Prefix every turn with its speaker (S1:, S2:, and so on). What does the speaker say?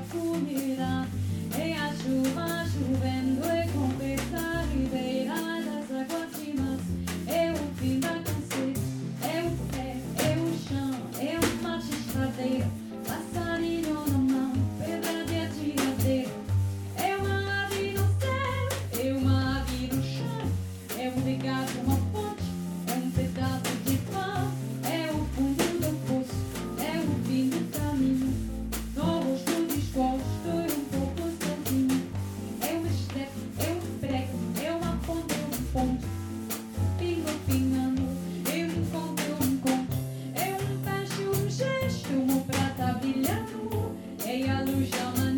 S1: colherá. É a chuva chovendo e confessar ribeira das águas de março. É o fim da canseira, é o pé, é o chão, é o macho estradeiro, passarinho na mão, pedra de atiradeira. É uma ave no céu, é uma ave no chão, é um legado, uma fonte, é um pedaço de pão, é o fundo do poço, é o fim do caminho. No rosto disposto e um pouco sozinho. É um estepe, é um prego, é uma ponte, é um ponto. Pingo pingando, é um encontro, é um encontro. É um peixe, um gesto, uma prata brilhando. É a luz da manhã.